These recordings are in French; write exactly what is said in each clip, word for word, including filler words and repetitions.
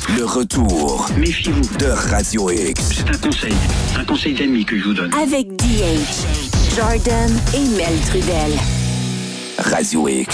Le retour Méfiez-vous de Radio X. C'est un conseil, un conseil d'ami que je vous donne. Avec D H, Jordan et Mel Trudel. Radio X.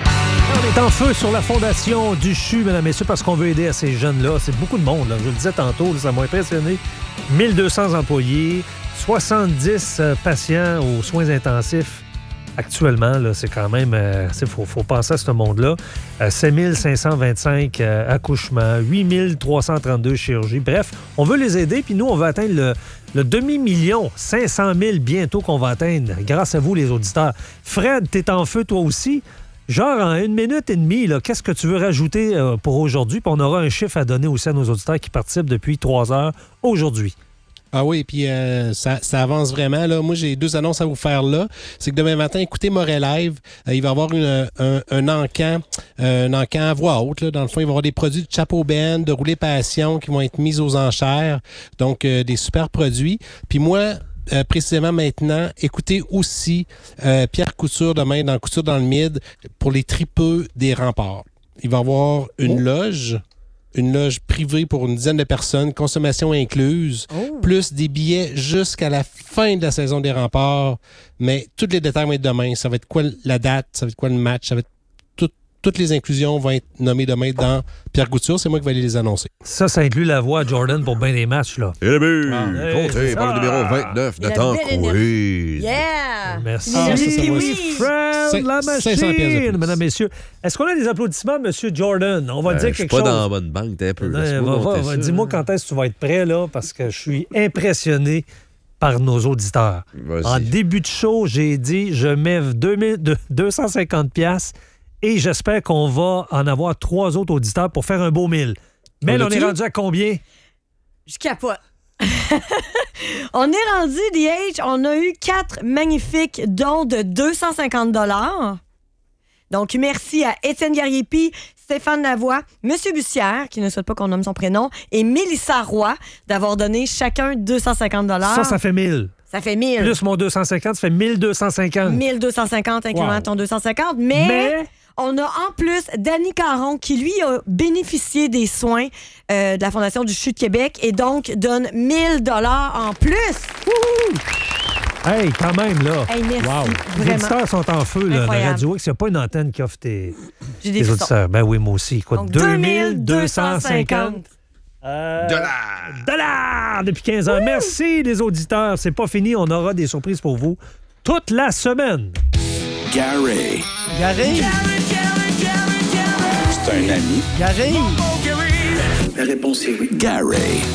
On est en feu sur la fondation du C H U, mesdames et messieurs, parce qu'on veut aider à ces jeunes-là. C'est beaucoup de monde, là. Je le disais tantôt, là, ça m'a impressionné. mille deux cents employés, soixante-dix patients aux soins intensifs. Actuellement, là, c'est quand même... Il euh, faut, faut penser à ce monde-là. Euh, sept mille cinq cent vingt-cinq euh, accouchements, huit mille trois cent trente-deux chirurgies. Bref, on veut les aider, puis nous, on va atteindre le, le demi-million, cinq cent mille bientôt qu'on va atteindre, grâce à vous, les auditeurs. Fred, t'es en feu, toi aussi. Genre, en une minute et demie, là, qu'est-ce que tu veux rajouter euh, pour aujourd'hui? Puis on aura un chiffre à donner aussi à nos auditeurs qui participent depuis trois heures aujourd'hui. Ah oui, puis euh, ça, ça avance vraiment. Là. Moi, j'ai deux annonces à vous faire là. C'est que demain matin, écoutez Moret Live. Euh, il va y avoir une, un, un encan, euh, un encan à voix haute. Là. Dans le fond, il va y avoir des produits de Chapeau Ben, de Rouler Passion qui vont être mis aux enchères. Donc, euh, des super produits. Puis moi... Euh, précisément maintenant, écoutez aussi euh, Pierre Couture demain dans Couture dans le Mid pour les tripeux des remparts. Il va y avoir une oh. loge, une loge privée pour une dizaine de personnes, consommation incluse, oh. plus des billets jusqu'à la fin de la saison des remparts. Mais tous les détails vont être demain. Ça va être quoi la date, ça va être quoi le match, ça va être toutes les inclusions vont être nommées demain dans Pierre Couture. C'est moi qui vais aller les annoncer. Ça, ça inclut la voix à Jordan pour bien des matchs, là. Et le but! Ah, compté par le numéro vingt-neuf de temps quiz. Yeah! Merci. Ah, Merci, ça, ça Kiwi Friend, la machine, mesdames, messieurs. Est-ce qu'on a des applaudissements, M. Jordan? On va euh, dire quelque chose. Je quelque suis pas chose. dans la bonne banque, t'es un peu. Ouais, va, va, va, dis-moi quand est-ce que tu vas être prêt, là, parce que je suis impressionné par nos auditeurs. Vas-y. En début de show, j'ai dit, je mets deux cent cinquante dollars et j'espère qu'on va en avoir trois autres auditeurs pour faire un beau mille. Mais on, on est rendu à combien? Je capote. On est rendu, D H, on a eu quatre magnifiques dons de deux cent cinquante dollars. Donc, merci à Étienne Gariepi, Stéphane Lavoie, M. Bussière, qui ne souhaite pas qu'on nomme son prénom, et Mélissa Roy d'avoir donné chacun deux cent cinquante dollars. Ça, ça fait mille. Ça fait mille. Plus mon deux cent cinquante, ça fait mille deux cent cinquante. mille deux cent cinquante, incluant wow. ton deux cent cinquante. Mais... mais... on a en plus Danny Caron qui, lui, a bénéficié des soins euh, de la Fondation du C H U de Québec et donc donne mille dollars en plus. Wouhou! Hey, quand même, là. Hey, merci. Wow. Vraiment. Les auditeurs sont en feu, là. La Radio X, il n'y a pas une antenne qui offre tes, J'ai des tes auditeurs. Ben oui, moi aussi. Quoi, donc, deux mille deux cent cinquante Euh, dollars. Dollars depuis quinze heures. Merci, les auditeurs. C'est pas fini. On aura des surprises pour vous toute la semaine. Gary. Gary. C'est un ami. Gary. La réponse est oui. Gary.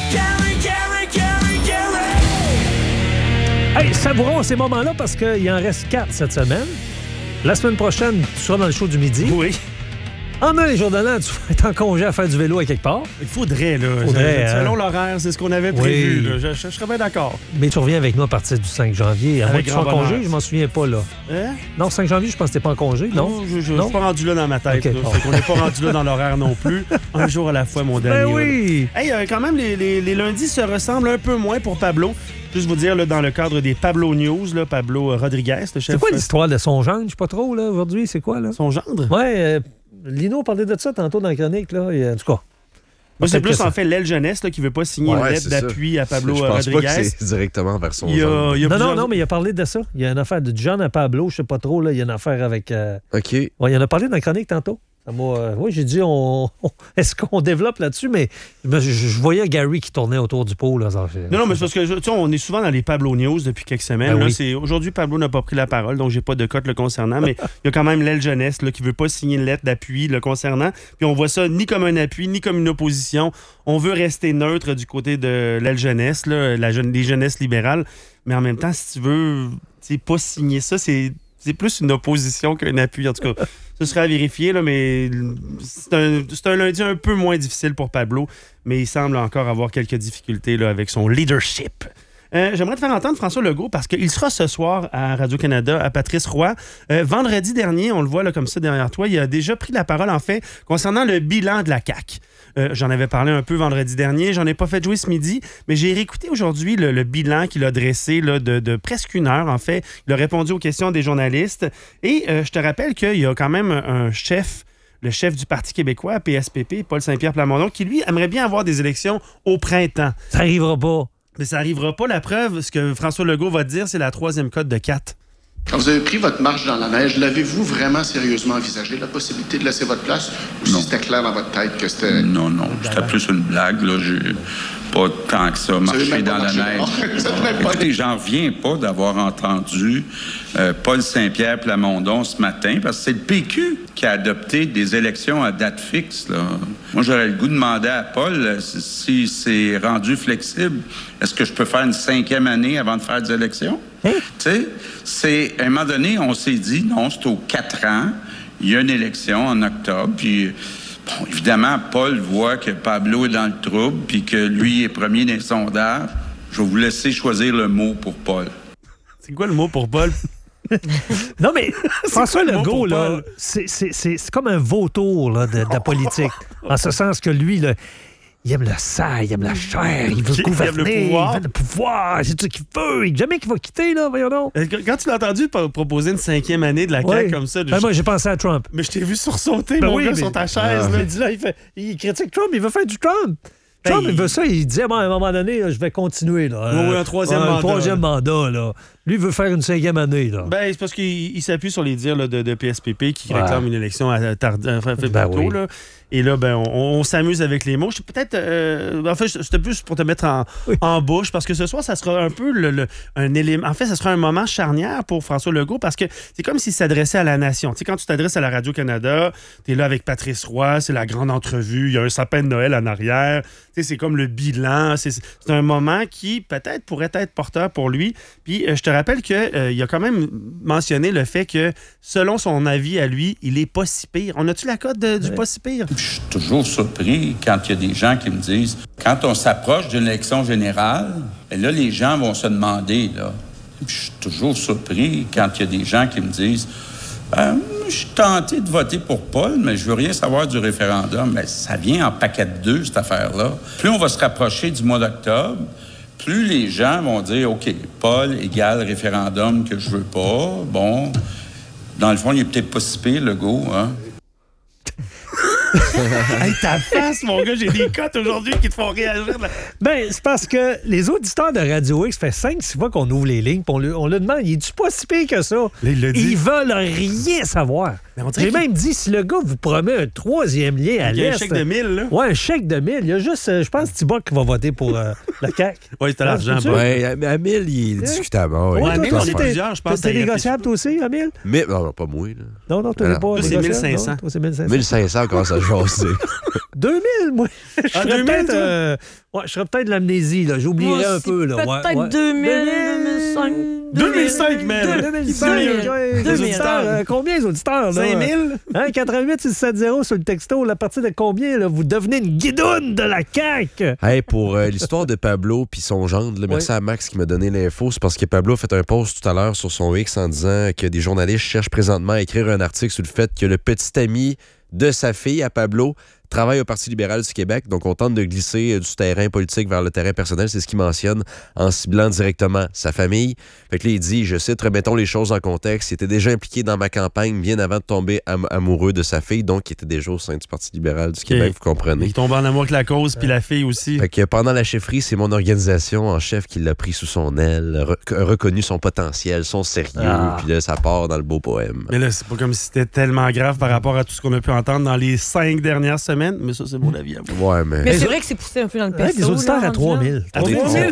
Hey, savourons ces moments-là parce qu'il en reste quatre cette semaine. La semaine prochaine, tu seras dans le show du midi. Oui. En dans les jours de l'an, tu vas être en congé à faire du vélo à quelque part. Il faudrait, là. Faudrait, Selon hein? l'horaire, c'est ce qu'on avait prévu. Oui. Là. Je, je, je serais bien d'accord. Mais tu reviens avec nous à partir du cinq janvier. À moins que tu sois en congé, je m'en souviens pas, là. Hein? Non, cinq janvier, je pense que t'es pas en congé, non? Non, je ne suis pas rendu là dans ma tête. Okay, bon. On n'est pas rendu là dans l'horaire non plus. Un jour à la fois, mon dernier. Ben oui! Hey, euh, quand même, les, les, les lundis se ressemblent un peu moins pour Pablo. Juste vous dire, là, dans le cadre des Pablo News, là, Pablo Rodriguez, le chef... C'est quoi l'histoire de son gendre? Je sais pas trop, là, aujourd'hui. C'est quoi, là? Son gendre? Ouais, euh, Lino parlait de ça tantôt dans la chronique, là. Et, en tout cas... Moi, c'est plus, en fait, l'aile jeunesse là, qui ne veut pas signer ouais, une lettre d'appui ça. à Pablo je pense Rodriguez. Pas que c'est directement vers son il y a, genre. Il y a non, plusieurs... non, non, mais il a parlé de ça. Il y a une affaire de John à Pablo, je sais pas trop, là. Il y a une affaire avec... Euh... OK. Ouais, il en a parlé dans la chronique tantôt. Moi, euh, oui, j'ai dit, on, on, est-ce qu'on développe là-dessus? Mais je, je voyais Gary qui tournait autour du pot. Là, ça, non, non, mais c'est parce que, tu sais, on est souvent dans les Pablo News depuis quelques semaines. Ben là, oui. c'est, aujourd'hui, Pablo n'a pas pris la parole, donc j'ai pas de cote le concernant. Mais il y a quand même l'aile jeunesse là, qui veut pas signer une lettre d'appui le concernant. Puis on voit ça ni comme un appui, ni comme une opposition. On veut rester neutre du côté de l'aile jeunesse, là, la jeune, les jeunesses libérales. Mais en même temps, si tu veux pas signer ça, c'est, c'est plus une opposition qu'un appui. En tout cas, ce serait à vérifier, là, mais c'est un, c'est un lundi un peu moins difficile pour Pablo, mais il semble encore avoir quelques difficultés là, avec son leadership. Euh, j'aimerais te faire entendre François Legault parce qu'il sera ce soir à Radio-Canada, à Patrice Roy. Euh, vendredi dernier, on le voit là, comme ça derrière toi, il a déjà pris la parole, en fait, concernant le bilan de la C A Q. Euh, j'en avais parlé un peu vendredi dernier, j'en ai pas fait jouer ce midi, mais j'ai réécouté aujourd'hui le, le bilan qu'il a dressé là, de, de presque une heure, en fait. Il a répondu aux questions des journalistes. Et euh, je te rappelle qu'il y a quand même un chef, le chef du Parti québécois, P S P P, Paul Saint-Pierre Plamondon, qui, lui, aimerait bien avoir des élections au printemps. Ça n'arrivera pas. Mais ça n'arrivera pas. La preuve, ce que François Legault va te dire, c'est la troisième cote de quatre. Quand vous avez pris votre marche dans la neige, l'avez-vous vraiment sérieusement envisagé, la possibilité de laisser votre place? Ou si c'était clair dans votre tête que c'était... Non, non. C'était plus une blague, là. J'ai pas tant que ça marché dans la neige. Écoutez, j'en reviens pas d'avoir entendu euh, Paul Saint-Pierre Plamondon ce matin, parce que c'est le P Q qui a adopté des élections à date fixe, là. Moi, j'aurais le goût de demander à Paul si, si c'est rendu flexible. Est-ce que je peux faire une cinquième année avant de faire des élections? Hein? Tu sais, c'est, à un moment donné, on s'est dit, non, c'est aux quatre ans. Il y a une élection en octobre, puis... Bon, évidemment, Paul voit que Pablo est dans le trouble puis que lui est premier dans les sondages. Je vais vous laisser choisir le mot pour Paul. C'est quoi le mot pour Paul? Non, mais François Legault, là, c'est, c'est, c'est, c'est comme un vautour là, de, de la politique. En ce sens que lui, là, il aime le sang, il aime la chair, il veut gouverner, il, il veut le pouvoir, c'est tout ce qu'il veut. Il jamais qu'il va quitter, là, voyons donc. Quand tu l'as entendu proposer une cinquième année de la C A Q oui. comme ça... Ben, je... Moi, j'ai pensé à Trump. Mais je t'ai vu sursauter, ben mon oui, gars, mais... sur ta chaise. Ah. Là. Là, il, fait... il critique Trump, il veut faire du Trump. Ben, Trump, il... il veut ça, il dit, bon, à un moment donné, là, je vais continuer. Là. Oui, oui, un troisième un mandat. Un troisième mandat, là. Lui, il veut faire une cinquième année, là. Ben, c'est parce qu'il s'appuie sur les dires là, de, de P S P P qui ouais. réclame une élection à tardive, enfin, fait ben oui. là. Et là, ben, on, on s'amuse avec les mots. Je peut-être, euh, en fait, c'était plus pour te mettre en, oui. en bouche, parce que ce soir, ça sera un peu le, le, un élément. En fait, ça sera un moment charnière pour François Legault, parce que c'est comme s'il s'adressait à la nation. Tu sais, quand tu t'adresses à la Radio-Canada, tu es là avec Patrice Roy, c'est la grande entrevue, il y a un sapin de Noël en arrière. Tu sais, c'est comme le bilan. C'est, c'est un moment qui, peut-être, pourrait être porteur pour lui. Puis, euh, je te rappelle qu'il euh, a quand même mentionné le fait que, selon son avis à lui, il est pas si pire. On a-tu la cote de, du ouais. pas si pire? Je suis toujours surpris quand il y a des gens qui me disent, quand on s'approche d'une élection générale, et là, les gens vont se demander, là. Je suis toujours surpris quand il y a des gens qui me disent, ben, je suis tenté de voter pour Paul, mais je veux rien savoir du référendum. Mais ça vient en paquet de deux, cette affaire-là. Plus on va se rapprocher du mois d'octobre, plus les gens vont dire, OK, Paul égale référendum que je veux pas. Bon, dans le fond, il est peut-être pas si pire, Legault, hein? Hey, ta face, mon gars, j'ai des cotes aujourd'hui qui te font réagir. Là. Ben, c'est parce que les auditeurs de Radio X, ça fait cinq six fois qu'on ouvre les lignes, puis on le, on le demande, il est-tu pas si pire que ça? Là, il dit. Ils veulent rien savoir. J'ai même dit, si le gars vous promet un troisième lien à l'Est... Il y a un chèque de mille, là. Ouais, un chèque de mille. Il y a juste, euh, je pense, Thibault qui va voter pour euh, la C A Q. Oui, c'est l'argent. Oui, à mille, il est discutable. Ouais, ouais, à mille, on est t'es, plusieurs, je pense. T'es négociable, toi aussi, à mille? Mais, non, non, pas moi, là. Non, non, toi, t'es pas c'est mille cinq cents. Non, toi, c'est mille cinq cents. mille cinq cents, comment ça jaser? deux mille, moi. Je ah, serais peut-être... Euh, ouais, je serais peut-être de l'amnésie, là. J'oublierais moi, un peu, là. Peut-être ouais, deux mille, deux mille cinq. deux mille cinq, même. deux mille cinq. Les auditeurs, euh, combien les auditeurs, là? cinq mille? Hein, quatre-vingt-huit six cent soixante sur le texto. À partir de combien, là, vous devenez une guidoune de la C A Q? Hey, pour euh, l'histoire de Pablo puis son gendre, là, merci oui. à Max qui m'a donné l'info. C'est parce que Pablo a fait un post tout à l'heure sur son X en disant que des journalistes cherchent présentement à écrire un article sur le fait que le petit ami de sa fille, à Pablo, travaille au Parti libéral du Québec. Donc, on tente de glisser du terrain politique vers le terrain personnel. C'est ce qu'il mentionne en ciblant directement sa famille. Fait que là, il dit, je cite, remettons les choses en contexte. Il était déjà impliqué dans ma campagne bien avant de tomber am- amoureux de sa fille. Donc, il était déjà au sein du Parti libéral du Québec, vous comprenez. Il tombe en amour avec la cause, puis la fille aussi. Fait que pendant la chefferie, c'est mon organisation en chef qui l'a pris sous son aile, re- reconnu son potentiel, son sérieux, ah. Puis là, ça part dans le beau poème. Mais là, c'est pas comme si c'était tellement grave par rapport à tout ce qu'on a pu entendre dans les cinq dernières semaines. Mais ça, c'est mon avis à moi. Ouais, mais... mais c'est vrai que c'est poussé un peu dans le pesto. Ouais, des auditeurs là, à trois mille. À trois mille?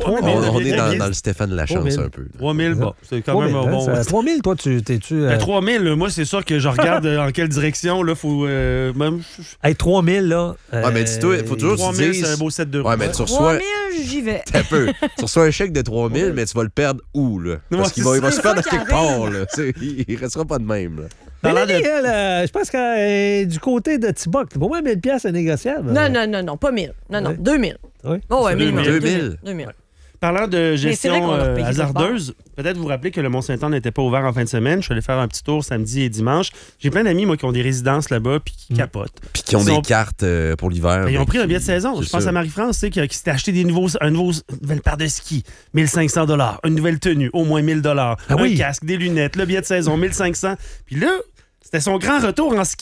On est dans, dans le Stéphane Lachance un peu. trois mille, bon. C'est quand même un bon... trois mille, toi, tu t'es-tu... Euh... trois mille, moi, c'est sûr que je regarde en quelle direction, là, faut... Euh, même... Hey, trois mille, là... Euh... Ouais, mais dis-toi, faut toujours trois mille, c'est un beau set de ouais, mais tu reçois... trois mille, j'y vais. T'as peu. Tu reçois un chèque de trois mille, mais tu vas le perdre où, là? Parce qu'il va, il va se perdre à quelque part, là. Il restera pas de même, là. Mais là, de... elle, euh, je pense que euh, du côté de Thibault, pour moi, mille piastres, c'est négociable. Non, non, non, non, pas mille. Non, non, ouais. deux mille. Oui. Oh, ouais, minimum. deux mille. deux mille. Ouais. Parlant de gestion euh, hasardeuse, peut-être vous vous rappelez que le Mont-Saint-Anne n'était pas ouvert en fin de semaine. Je suis allé faire un petit tour samedi et dimanche. J'ai plein d'amis, moi, qui ont des résidences là-bas puis qui mmh. capotent. Puis qui ont ils des sont... cartes euh, pour l'hiver. Ben, ils ont pris un billet de saison. Je pense ça. à Marie-France, tu sais, qui, qui s'était acheté des nouveaux, un nouveau, une nouvelle paire de skis, mille cinq cents dollars, une nouvelle tenue, au moins mille dollars, ah, un oui. casque, des lunettes, le billet de saison, mille cinq cents. Puis là, c'était son grand retour en ski.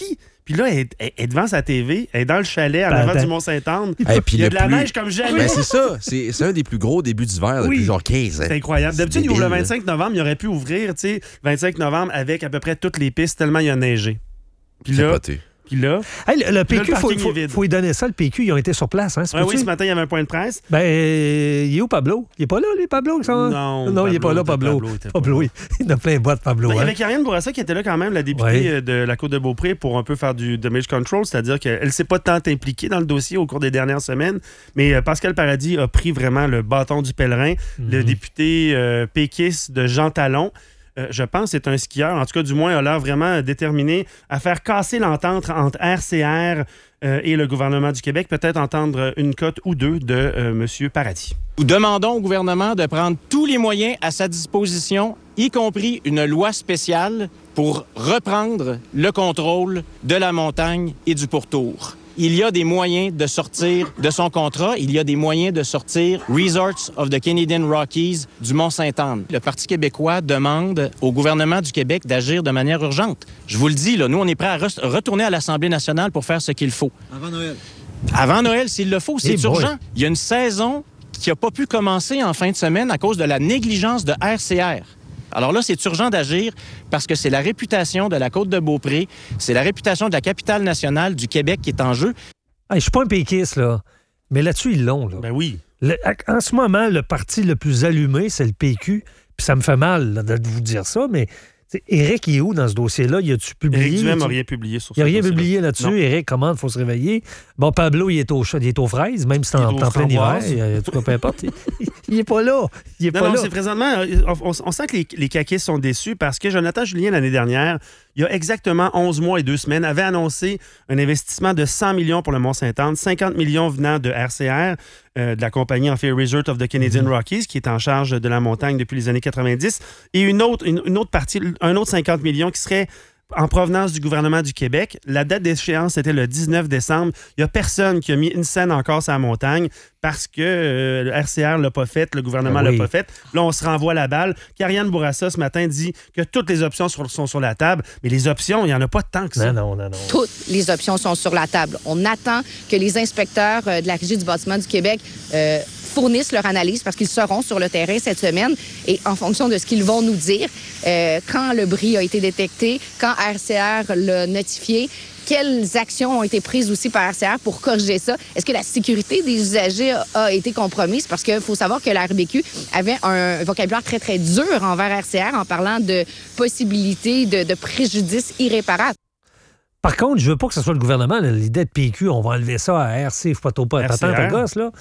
Puis là, elle est, elle est devant sa T V, elle est dans le chalet, en Ben, avant ben. du Mont-Saint-Anne. Et puis Il y a le de la plus- neige comme jamais. Ben, c'est ça. C'est c'est un des plus gros débuts d'hiver depuis Oui. genre quinze ans. C'est incroyable. D'habitude, il débile, ouvre le là. vingt-cinq novembre, il aurait pu ouvrir, tu sais, le vingt-cinq novembre avec à peu près toutes les pistes tellement il a neigé. Puis là, Capoté. puis là, Hey, le, le P Q, Là, il le faut, parking faut, est vide. faut lui donner ça. Le P Q, ils ont été sur place. Hein, c'est ouais, pas oui, tu? ce matin, il y avait un point de presse. Ben, euh, il est où Pablo? Il est pas là, lui, Pablo? qui sont- Non, non, il est pas là, Pablo. Pablo était pas Pablo, il il a plein de boîtes, Pablo. Ben, il y hein. avait Karianne Bourassa qui était là quand même, la députée Ouais. euh, de la Côte-de-Beaupré, pour un peu faire du damage control, c'est-à-dire qu'elle ne s'est pas tant impliquée dans le dossier au cours des dernières semaines, mais euh, Pascal Paradis a pris vraiment le bâton du pèlerin. Le député euh, péquiste de Jean Talon, euh, je pense, c'est un skieur, en tout cas du moins, a l'air vraiment déterminé à faire casser l'entente entre R C R euh, et le gouvernement du Québec, peut-être entendre une cote ou deux de euh, M. Paradis. Nous demandons au gouvernement de prendre tous les moyens à sa disposition, y compris une loi spéciale pour reprendre le contrôle de la montagne et du pourtour. Il y a des moyens de sortir de son contrat. Il y a des moyens de sortir Resorts of the Canadian Rockies du Mont-Saint-Anne. Le Parti québécois demande au gouvernement du Québec d'agir de manière urgente. Je vous le dis, là, nous, on est prêts à re- retourner à l'Assemblée nationale pour faire ce qu'il faut. Avant Noël. Avant Noël, s'il le faut, c'est Eh boy. urgent. Il y a une saison qui n'a pas pu commencer en fin de semaine à cause de la négligence de R C R. Alors là, c'est urgent d'agir parce que c'est la réputation de la Côte-de-Beaupré, c'est la réputation de la capitale nationale du Québec qui est en jeu. Hey, je suis pas un péquiste, là. Mais là-dessus, ils l'ont. Là. Ben oui. Le- en ce moment, le parti le plus allumé, c'est le P Q. Puis ça me fait mal là, de vous dire ça, mais tu sais, Éric, il est où dans ce dossier-là? Il a-tu publié? Éric Duhem n'a Tu- rien publié sur Il ce n'y a rien dossier-là. publié là-dessus. Non. Éric, comment il faut se réveiller? Bon, Pablo, il est, au, ch- il est aux fraises, même si c'est Il est en, aux en plein hiver. framboises. Il- En tout cas, peu importe. Il- Il n'est pas là. Il est Non, pas non, là. c'est présentement, euh, on, on sent que les, les caquistes sont déçus parce que Jonathan Julien, l'année dernière, il y a exactement onze mois et deux semaines, avait annoncé un investissement de cent millions pour le Mont-Saint-Anne, cinquante millions venant de R C R, euh, de la compagnie en fait Resort of the Canadian Rockies, qui est en charge de la montagne depuis les années quatre-vingt-dix, et une autre, une, une autre partie, un autre cinquante millions qui serait en provenance du gouvernement du Québec. La date d'échéance était le dix-neuf décembre. Il n'y a personne qui a mis une scène encore sur la montagne parce que euh, le R C R ne l'a pas fait, le gouvernement ne Ah oui. l'a pas fait. Là, on se renvoie la balle. Karianne Bourassa, ce matin, dit que toutes les options sont, sont sur la table, mais les options, il n'y en a pas tant que ça. Non, non, non, non. Toutes les options sont sur la table. On attend que les inspecteurs euh, de la Régie du bâtiment du Québec euh, fournissent leur analyse parce qu'ils seront sur le terrain cette semaine et en fonction de ce qu'ils vont nous dire, euh, quand le bris a été détecté, quand R C R l'a notifié, quelles actions ont été prises aussi par R C R pour corriger ça? Est-ce que la sécurité des usagers a, a été compromise? Parce qu'il faut savoir que la R B Q avait un vocabulaire très, très dur envers R C R en parlant de possibilités de, de préjudice irréparable. Par contre, je veux pas que ce soit le gouvernement. là. L'idée de P Q, on va enlever ça à R C. Faut pas trop pas R C R. t'attends ta gosse, là.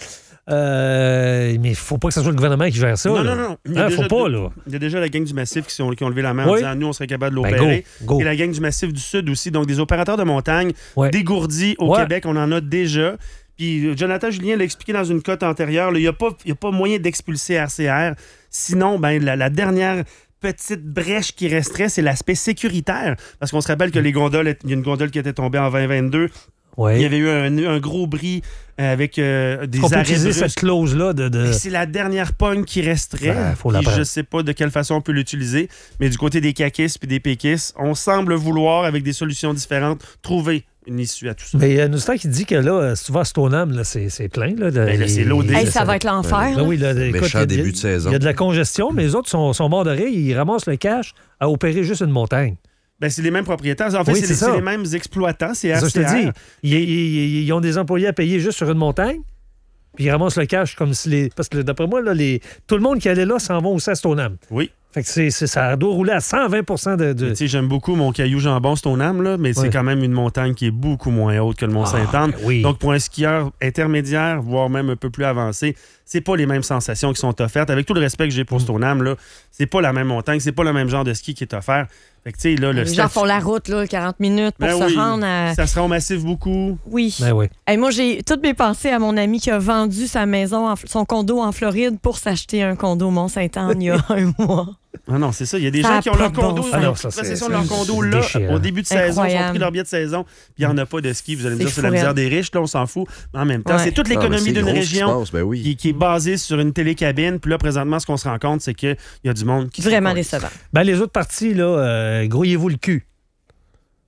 Euh, mais il faut pas que ce soit le gouvernement qui gère ça. Non, là. non, non. Il y a Hein, déjà faut pas, de- là. Il y a déjà la gang du Massif qui, sont, qui ont levé la main en Oui. disant nous, on serait capable de Ben, l'opérer. go, go. Et la gang du Massif du Sud aussi. Donc, des opérateurs de montagne Ouais. dégourdis au Ouais. Québec, on en a déjà. Puis euh, Jonathan Julien l'a expliqué dans une cote antérieure, là, il n'y a, pas- il y a pas moyen d'expulser R C R. Sinon, ben, la, la dernière petite brèche qui resterait, c'est l'aspect sécuritaire. Parce qu'on se rappelle que les gondoles, il y a une gondole qui était tombée en vingt vingt-deux. Ouais. Il y avait eu un, un gros bris avec euh, des On peut arrêts utiliser brusques. cette clause-là de. de... Et c'est la dernière pogne qui resterait. Ben, faut la Puis prendre. je sais pas de quelle façon on peut l'utiliser, mais du côté des caquistes puis des péquistes, on semble vouloir, avec des solutions différentes, trouver une issue à tout ça. Mais il y a Noustan qui dit que là, si tu vas à Stoneham, là, c'est, c'est plein. Là, de- Ben là, c'est loadé. Hey, ça va être l'enfer. Ben oui, là, écoute, Méchant il y a- début de saison. Il y a de la congestion, mais les autres sont, sont morts de rire. Ils ramassent le cash à opérer juste une montagne. Ben, c'est les mêmes propriétaires. En fait, Oui, c'est, c'est les, ça. c'est les mêmes exploitants. C'est C'est ça R que je C R. te dis. Ils, ils- ils- ils ont des employés à payer juste sur une montagne, puis ils ramassent le cash comme si les. Parce que d'après moi, là, les... tout le monde qui allait là s'en va aussi à Stoneham. Oui. Fait que c'est, c'est- ça doit rouler à cent vingt pour cent de. de... Tu sais, j'aime beaucoup mon caillou jambon Stoneham, là, mais Ouais. c'est quand même une montagne qui est beaucoup moins haute que le Mont-Saint-Anne. Ah, ben oui. Donc, pour un skieur intermédiaire, voire même un peu plus avancé, c'est pas les mêmes sensations qui sont offertes. Avec tout le respect que j'ai Mm. pour Stoneham, là, c'est pas la même montagne, c'est pas le même genre de ski qui est offert. Fait que, tu sais, là, le Les gens statut- font la route, là, quarante minutes pour Ben se oui, rendre à. ça sera au massif beaucoup. Oui. Ben oui. Hey, moi, j'ai toutes mes pensées à mon ami qui a vendu sa maison, en- son condo en Floride pour s'acheter un condo au Mont-Saint-Anne il y a un mois. Ah non, c'est ça. Il y a des Ça gens a qui ont pas leur de bon condo, sens. ils ont Ah non, pris ça, c'est- possession de c'est- leur condo c'est là, déchirant. au début de saison, ils ont Incroyable. pris leur billet de saison, puis il n'y en a pas de ski. Vous allez me C'est dire, c'est la fou, misère raide. des riches, là, on s'en fout. Mais en même temps, Ouais. c'est toute Non, mais l'économie c'est d'une gros ce qui se région passe, ben oui. qui, qui est basée sur une télécabine. Puis là, présentement, ce qu'on se rend compte, c'est qu'il y a du monde qui... Vraiment se- décevant. Ben, les autres parties, là, euh, grouillez-vous le cul.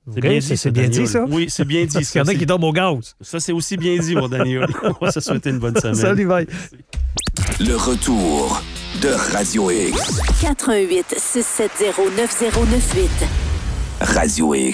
C'est bien dit, c'est, ça, bien dit, ça? Oui, c'est bien dit. Parce qu'il y en a c'est... qui tombent au gaz. Ça, c'est aussi bien dit, mon Daniel. On va se souhaiter une bonne semaine. Salut, bye. Le retour de Radio X. quatre un huit, six sept zéro, neuf zéro neuf huit. Radio X.